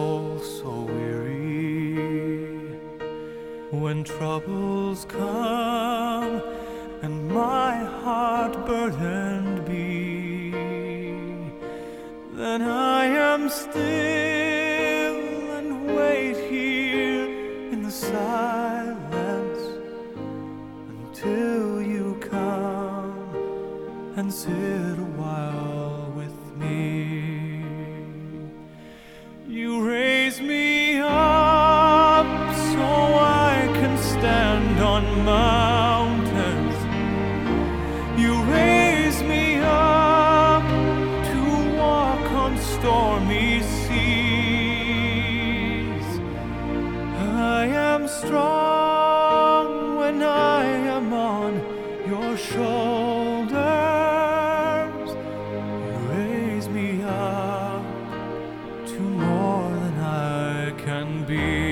soul so weary, when troubles come and my heart burdened be, then I am still and wait here in the silence until you come and sit a while with me. You raise me up so I can stand on mountains. You raise me up to walk on stormy seas. I am strong when I am on your shoulders. You raise me up to more than I can be.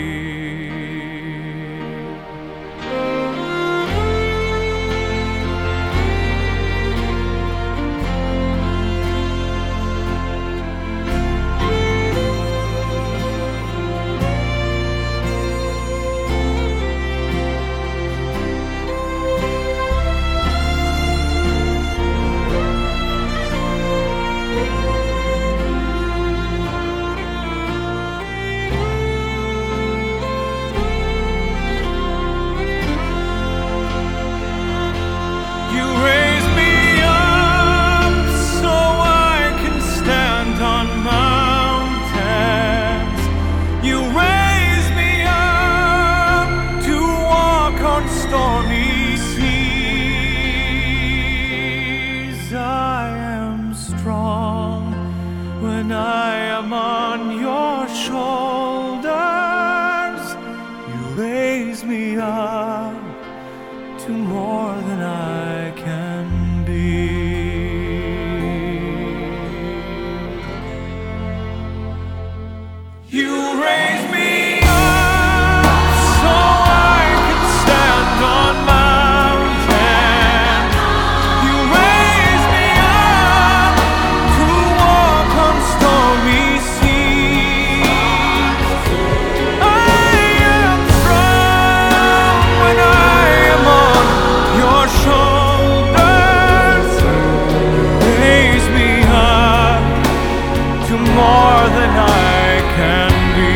Stormy seas, I am strong when I am on your shoulders. You raise me up to more than I can be. You raise me more than I can be.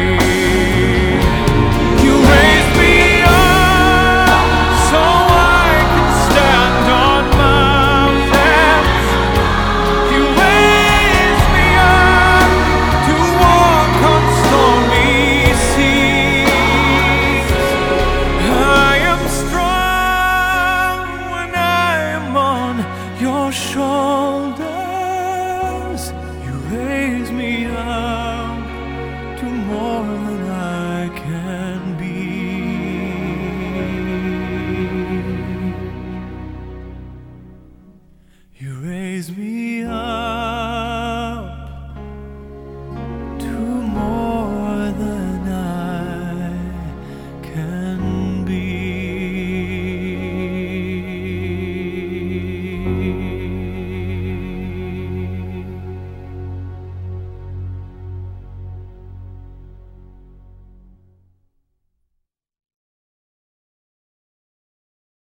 You raise me up so I can stand on mountains. You raise me up to walk on stormy seas. I am strong when I am on your shoulders. Raise me up